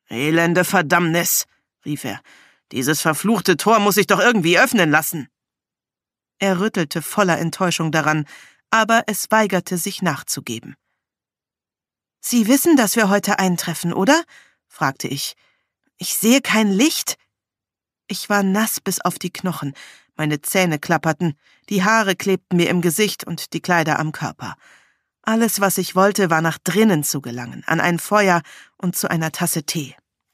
»Elende Verdammnis«, rief er. »Dieses verfluchte Tor muss sich doch irgendwie öffnen lassen.« Er rüttelte voller Enttäuschung daran, aber es weigerte sich nachzugeben. »Sie wissen, dass wir heute eintreffen, oder?« fragte ich. »Ich sehe kein Licht.« Ich war nass bis auf die Knochen, meine Zähne klapperten, die Haare klebten mir im Gesicht und die Kleider am Körper. Alles, was ich wollte, war nach drinnen zu gelangen, an ein Feuer und zu einer Tasse Tee.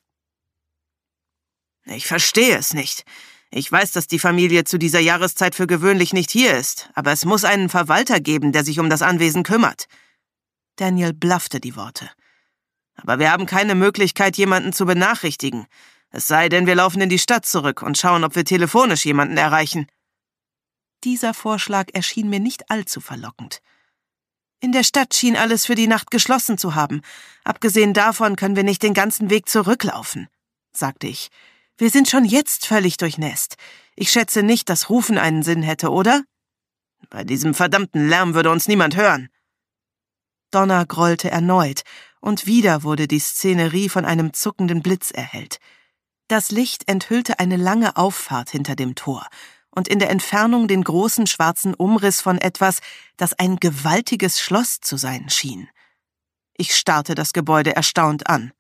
»Ich verstehe es nicht. Ich weiß, dass die Familie zu dieser Jahreszeit für gewöhnlich nicht hier ist, aber es muss einen Verwalter geben, der sich um das Anwesen kümmert.« Daniel blaffte die Worte. »Aber wir haben keine Möglichkeit, jemanden zu benachrichtigen. Es sei denn, wir laufen in die Stadt zurück und schauen, ob wir telefonisch jemanden erreichen.« Dieser Vorschlag erschien mir nicht allzu verlockend. »In der Stadt schien alles für die Nacht geschlossen zu haben. Abgesehen davon können wir nicht den ganzen Weg zurücklaufen«, sagte ich. »Wir sind schon jetzt völlig durchnässt. Ich schätze nicht, dass Rufen einen Sinn hätte, oder?« »Bei diesem verdammten Lärm würde uns niemand hören.« Donner grollte erneut, und wieder wurde die Szenerie von einem zuckenden Blitz erhellt. Das Licht enthüllte eine lange Auffahrt hinter dem Tor und in der Entfernung den großen schwarzen Umriss von etwas, das ein gewaltiges Schloss zu sein schien. Ich starrte das Gebäude erstaunt an.